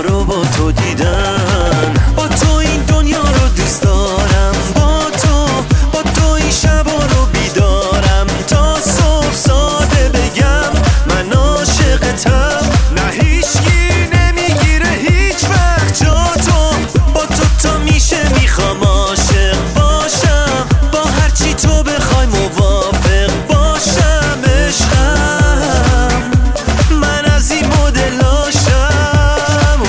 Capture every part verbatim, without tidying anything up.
رو با تو دیدن. با تو این دنیا رو دوست دارم، با تو با تو این شبا رو بیدارم، تا صبح ساده بگم من عاشقتم. نه هیچکی نمیگیره هیچ وقت جا تو، با تو تا میشه میخوام عاشق باشم، با هرچی تو بخوای موافق باشم. عشقم من از این مدلاشم.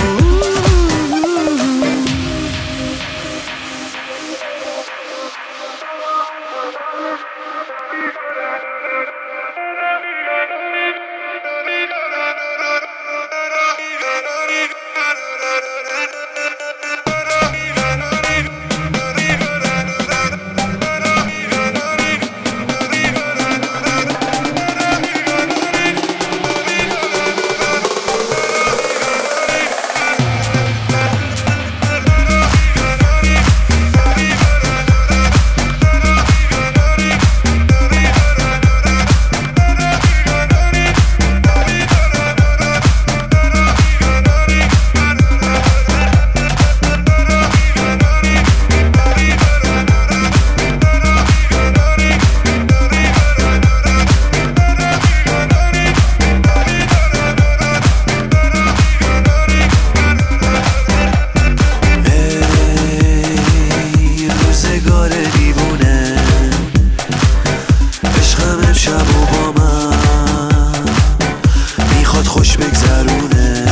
خوش بگذرونه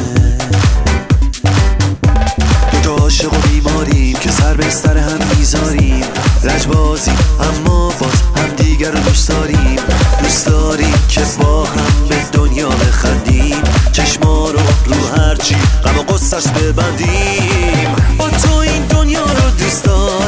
دو تا عاشق و بیماریم که سر به سر هم میذاریم، لجبازیم اما باز هم دیگر رو دوست داریم. دوست داریم که با هم به دنیا بخندیم، چشما رو رو هرچی غم و غصه‌اش ببندیم. با تو این دنیا رو دوست داریم،